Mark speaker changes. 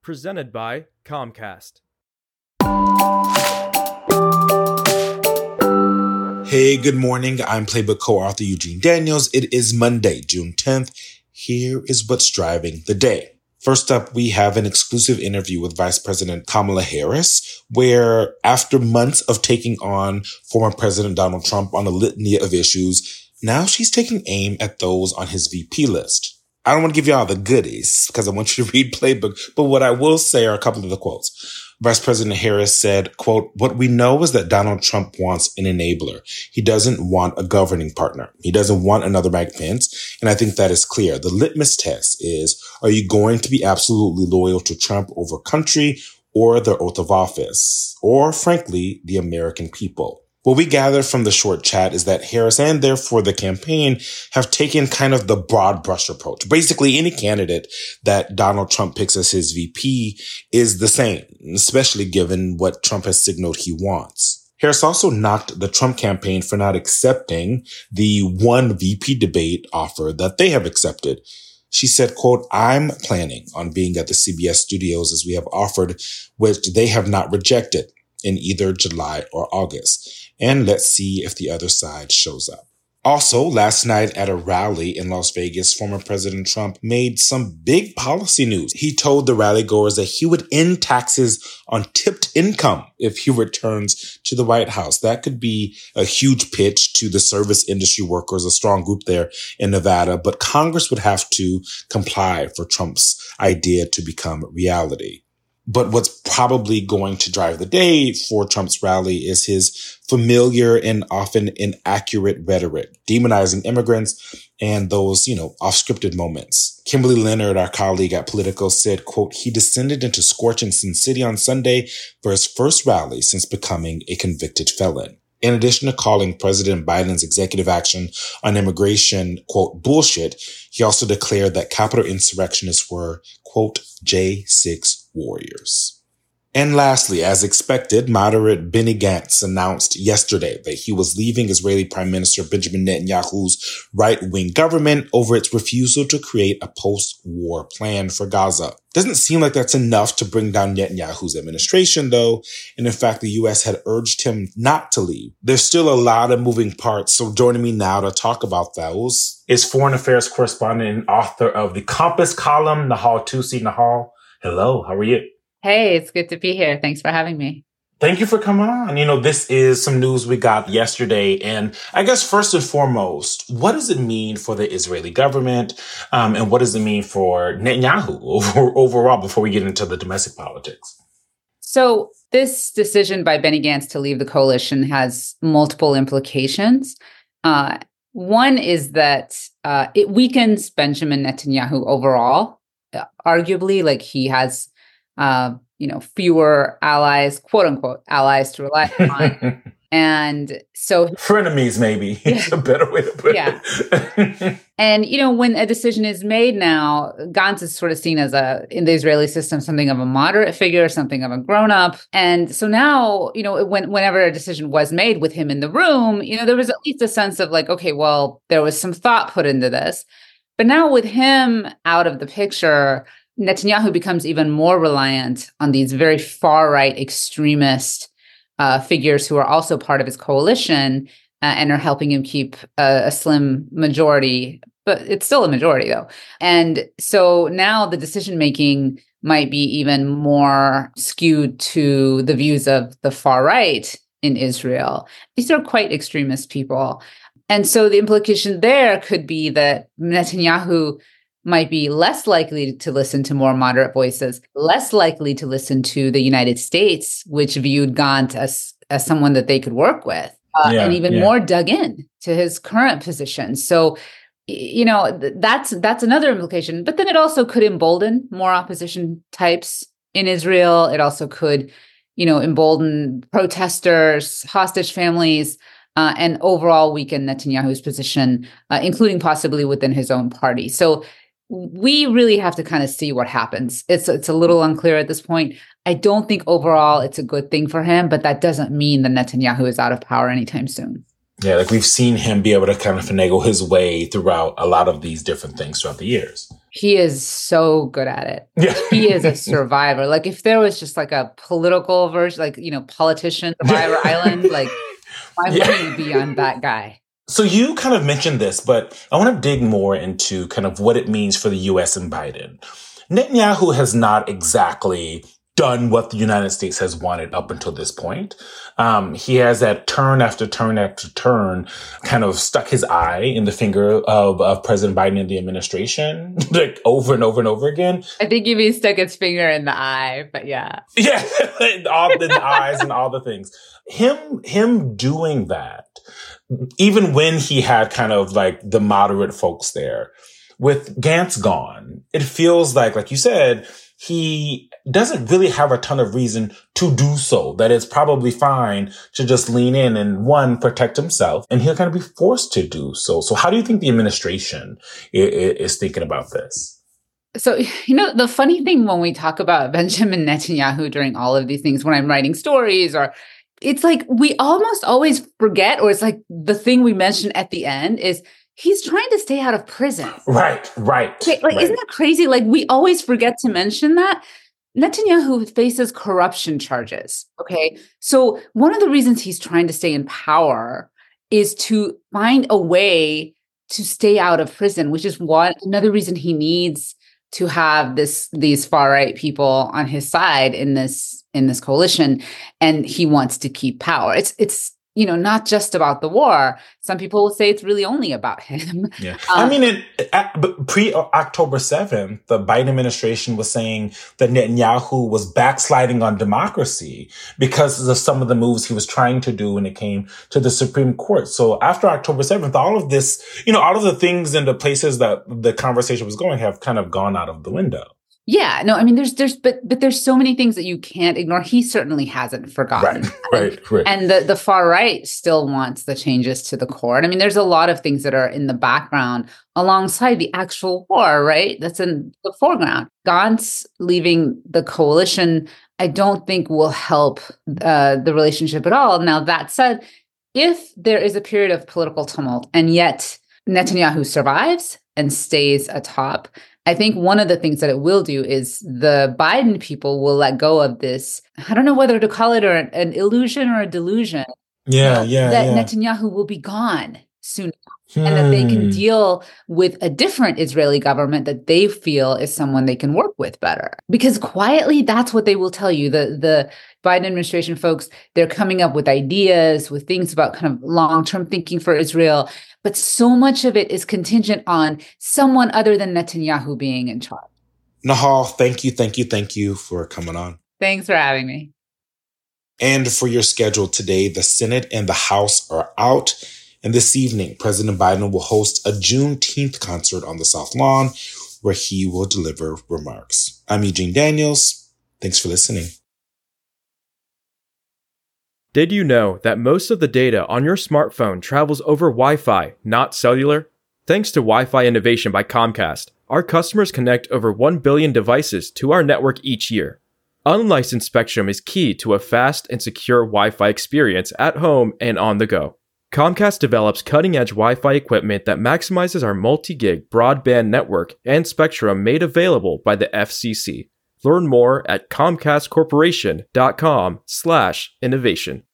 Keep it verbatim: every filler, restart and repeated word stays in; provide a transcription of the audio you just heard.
Speaker 1: presented by Comcast.
Speaker 2: Hey, good morning. I'm Playbook co-author Eugene Daniels. It is Monday, June tenth. Here is what's driving the day. First up, we have an exclusive interview with Vice President Kamala Harris, where after months of taking on former President Donald Trump on a litany of issues, now she's taking aim at those on his V P list. I don't want to give you all the goodies because I want you to read Playbook, but what I will say are a couple of the quotes. Vice President Harris said, quote, "What we know is that Donald Trump wants an enabler. He doesn't want a governing partner. He doesn't want another Mike Pence. And I think that is clear. The litmus test is, are you going to be absolutely loyal to Trump over country or the oath of office, or frankly, the American people?" What we gather from the short chat is that Harris and therefore the campaign have taken kind of the broad brush approach. Basically, any candidate that Donald Trump picks as his V P is the same, especially given what Trump has signaled he wants. Harris also knocked the Trump campaign for not accepting the one V P debate offer that they have accepted. She said, quote, "I'm planning on being at the C B S studios as we have offered, which they have not rejected in either July or August. And let's see if the other side shows up." Also, last night at a rally in Las Vegas, former President Trump made some big policy news. He told the rallygoers that he would end taxes on tipped income if he returns to the White House. That could be a huge pitch to the service industry workers, a strong group there in Nevada, but Congress would have to comply for Trump's idea to become reality. But what's probably going to drive the day for Trump's rally is his familiar and often inaccurate rhetoric, demonizing immigrants and those, you know, off-scripted moments. Kimberly Leonard, our colleague at Politico, said, quote, "He descended into scorching Sin City on Sunday for his first rally since becoming a convicted felon." In addition to calling President Biden's executive action on immigration, quote, "bullshit," he also declared that Capitol insurrectionists were, quote, J six warriors. And lastly, as expected, moderate Benny Gantz announced yesterday that he was leaving Israeli Prime Minister Benjamin Netanyahu's right-wing government over its refusal to create a post-war plan for Gaza. Doesn't seem like that's enough to bring down Netanyahu's administration, though. And in fact, the U S had urged him not to leave. There's still a lot of moving parts. So joining me now to talk about those is foreign affairs correspondent and author of the Compass column, Nahal Tusi. Nahal, hello, how are you?
Speaker 3: Hey, it's good to be here. Thanks for having me.
Speaker 2: Thank you for coming on. You know, this is some news we got yesterday. And I guess first and foremost, what does it mean for the Israeli government? Um, and what does it mean for Netanyahu over, overall before we get into the domestic politics?
Speaker 3: So this decision by Benny Gantz to leave the coalition has multiple implications. Uh, one is that uh, it weakens Benjamin Netanyahu overall. Uh, arguably, like he has Uh, you know, fewer allies, quote unquote, allies to rely on. And so
Speaker 2: frenemies, maybe yeah. It's a better way to put
Speaker 3: yeah.
Speaker 2: it.
Speaker 3: And, you know, when a decision is made now, Gantz is sort of seen as a, in the Israeli system, something of a moderate figure, something of a grown up. And so now, you know, when, whenever a decision was made with him in the room, you know, there was at least a sense of like, okay, well, there was some thought put into this. But now with him out of the picture, Netanyahu becomes even more reliant on these very far-right extremist uh, figures who are also part of his coalition uh, and are helping him keep a, a slim majority, but it's still a majority though. And so now the decision-making might be even more skewed to the views of the far-right in Israel. These are quite extremist people. And so the implication there could be that Netanyahu might be less likely to listen to more moderate voices, less likely to listen to the United States, which viewed Gantz as, as someone that they could work with, uh, yeah, and even yeah. more dug in to his current position. So, you know, th- that's that's another implication. But then it also could embolden more opposition types in Israel. It also could, you know, embolden protesters, hostage families, uh, and overall weaken Netanyahu's position, uh, including possibly within his own party. So we really have to kind of see what happens. It's it's a little unclear at this point. I don't think overall it's a good thing for him, but that doesn't mean that Netanyahu is out of power anytime soon.
Speaker 2: Yeah, like we've seen him be able to kind of finagle his way throughout a lot of these different things throughout the years.
Speaker 3: He is so good at it.
Speaker 2: Yeah.
Speaker 3: He is a survivor. Like if there was just like a political version, like, you know, politician, Survivor Island, like my
Speaker 2: Yeah.
Speaker 3: money would be on that guy.
Speaker 2: So you kind of mentioned this, but I want to dig more into kind of what it means for the U S and Biden. Netanyahu has not exactly done what the United States has wanted up until this point. Um, he has at turn after turn after turn kind of stuck his eye in the finger of, of President Biden and the administration, like over and over and over again.
Speaker 3: I think he stuck his finger in the eye, but yeah.
Speaker 2: Yeah, all the eyes and all the things. Him, him doing that, even when he had kind of like the moderate folks there, with Gantz gone, it feels like, like you said, he doesn't really have a ton of reason to do so, that it's probably fine to just lean in and, one, protect himself, and he'll kind of be forced to do so. So how do you think the administration is, is thinking about this?
Speaker 3: So, you know, the funny thing when we talk about Benjamin Netanyahu during all of these things, when I'm writing stories, or it's like we almost always forget, or it's like the thing we mentioned at the end is he's trying to stay out of prison.
Speaker 2: Right, right.
Speaker 3: Okay, like,
Speaker 2: right.
Speaker 3: Isn't that crazy? Like, we always forget to mention that. Netanyahu faces corruption charges. Okay. So one of the reasons he's trying to stay in power is to find a way to stay out of prison, which is one another reason he needs to have this these far-right people on his side in this in this coalition. And he wants to keep power. It's it's you know, not just about the war. Some people will say it's really only about him.
Speaker 2: Yeah.
Speaker 3: Um,
Speaker 2: I mean, it, at, pre-October seventh, the Biden administration was saying that Netanyahu was backsliding on democracy because of some of the moves he was trying to do when it came to the Supreme Court. So after October seventh, all of this, you know, all of the things and the places that the conversation was going have kind of gone out of the window.
Speaker 3: Yeah, no, I mean, there's, there's, but, but there's so many things that you can't ignore. He certainly hasn't forgotten.
Speaker 2: Right, right, right.
Speaker 3: And the, the far right still wants the changes to the court. I mean, there's a lot of things that are in the background alongside the actual war, right? That's in the foreground. Gantz leaving the coalition, I don't think will help uh, the relationship at all. Now, that said, if there is a period of political tumult and yet Netanyahu survives and stays atop, I think one of the things that it will do is the Biden people will let go of this. I don't know whether to call it or an illusion or a delusion.
Speaker 2: Yeah, yeah,
Speaker 3: that
Speaker 2: yeah.
Speaker 3: Netanyahu will be gone soon.
Speaker 2: Hmm.
Speaker 3: And that they can deal with a different Israeli government that they feel is someone they can work with better. Because quietly, that's what they will tell you. The, the Biden administration folks, they're coming up with ideas, with things about kind of long-term thinking for Israel. But so much of it is contingent on someone other than Netanyahu being in charge.
Speaker 2: Nahal, thank you, thank you, thank you for coming on.
Speaker 3: Thanks for having me.
Speaker 2: And for your schedule today, the Senate and the House are out. And this evening, President Biden will host a Juneteenth concert on the South Lawn where he will deliver remarks. I'm Eugene Daniels. Thanks for listening.
Speaker 1: Did you know that most of the data on your smartphone travels over Wi-Fi, not cellular? Thanks to Wi-Fi innovation by Comcast, our customers connect over one billion devices to our network each year. Unlicensed spectrum is key to a fast and secure Wi-Fi experience at home and on the go. Comcast develops cutting-edge Wi-Fi equipment that maximizes our multi-gig broadband network and spectrum made available by the F C C. Learn more at comcast corporation dot com slash innovation.